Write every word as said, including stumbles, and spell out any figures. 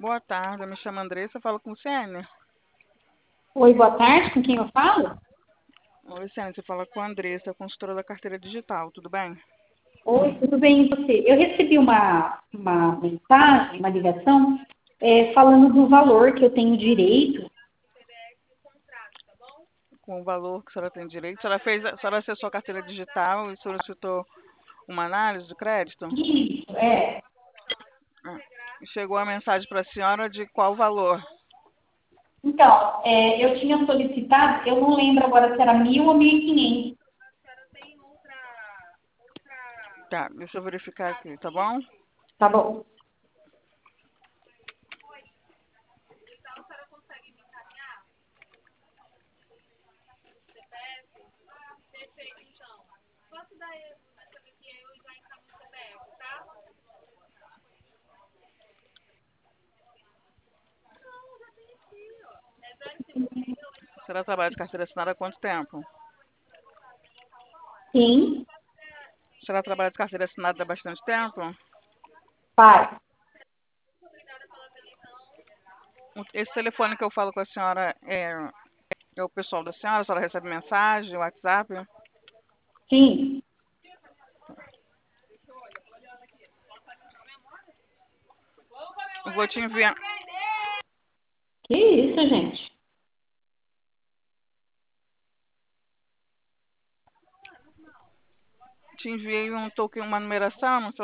Boa tarde, eu me chamo Andressa, eu falo com o Luciane. Oi, boa tarde, com quem eu falo? Oi, Luciane, você fala com a Andressa, consultora da carteira digital, tudo bem? Oi, tudo bem e você? Eu recebi uma, uma mensagem, uma ligação, é, falando do valor que eu tenho direito. Com o valor que a senhora tem direito. A senhora, fez, a senhora acessou a carteira digital e solicitou uma análise de crédito? Isso, é. Ah, chegou a mensagem para a senhora de qual valor? Então, é, eu tinha solicitado, eu não lembro agora se era mil ou mil e quinhentos. Tá, deixa eu verificar aqui, tá bom? Tá bom. A senhora trabalha de carteira assinada há quanto tempo? Sim, A senhora trabalha de carteira assinada há bastante tempo? pai. Esse telefone que eu falo com a senhora é, é o pessoal da senhora? A senhora recebe mensagem, WhatsApp? Sim. Eu vou te enviar. Que isso, gente? Te enviei um token, uma numeração no